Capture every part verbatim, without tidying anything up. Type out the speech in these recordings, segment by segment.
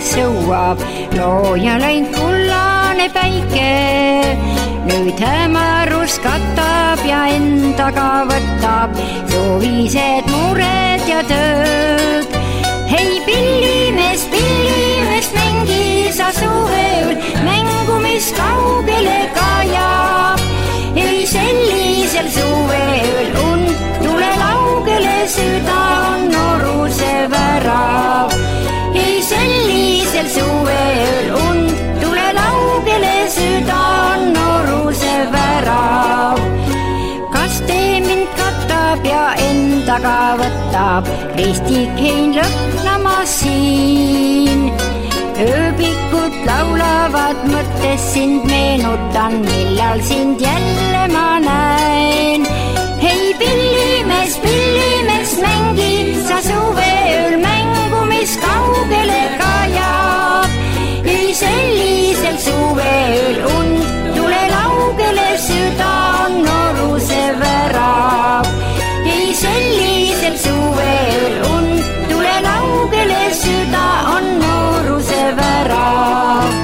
sõuab, looja läinud kullane päike. Nüüd hämarus katab ja endaga võtab suvised mured ja tööd. Hei pillimees, pillimees, mängi sa suvel mängu, mis kaugele kajab. Ei sellisel suvel und tule laugele, süda on nooruse värav. Ei sellisel suvel und tule laugele, süda on nooruse värav. Kas tee mind katab ja endaga võtab, ristik hein lõhnamas siin. Ööbikud laulavad, mõttes sind meenutan, millal sind jälle ma näen. Hei pillimees, pillimees, mängi sa suveööl mängu, mis kaugele kajab. Ei sellisel suveööl und tule laugele, süda on nooruse värav. Ei sellisel suveööl und tule laugele, süda on nooruse värav.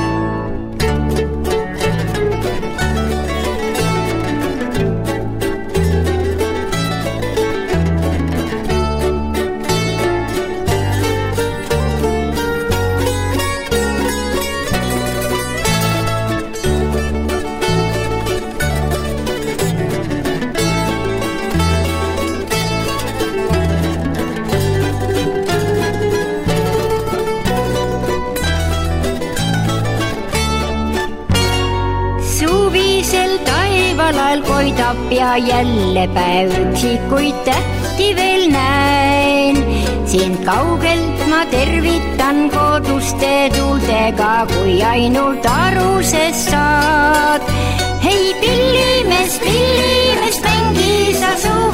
Taivalal koidab ja jälle päev üksikuid tähti veel näen. Sind kaugelt ma tervitan koduste tuultega, kui ainult arusest saad. Hei pillimees, pillimees, mängi sa suu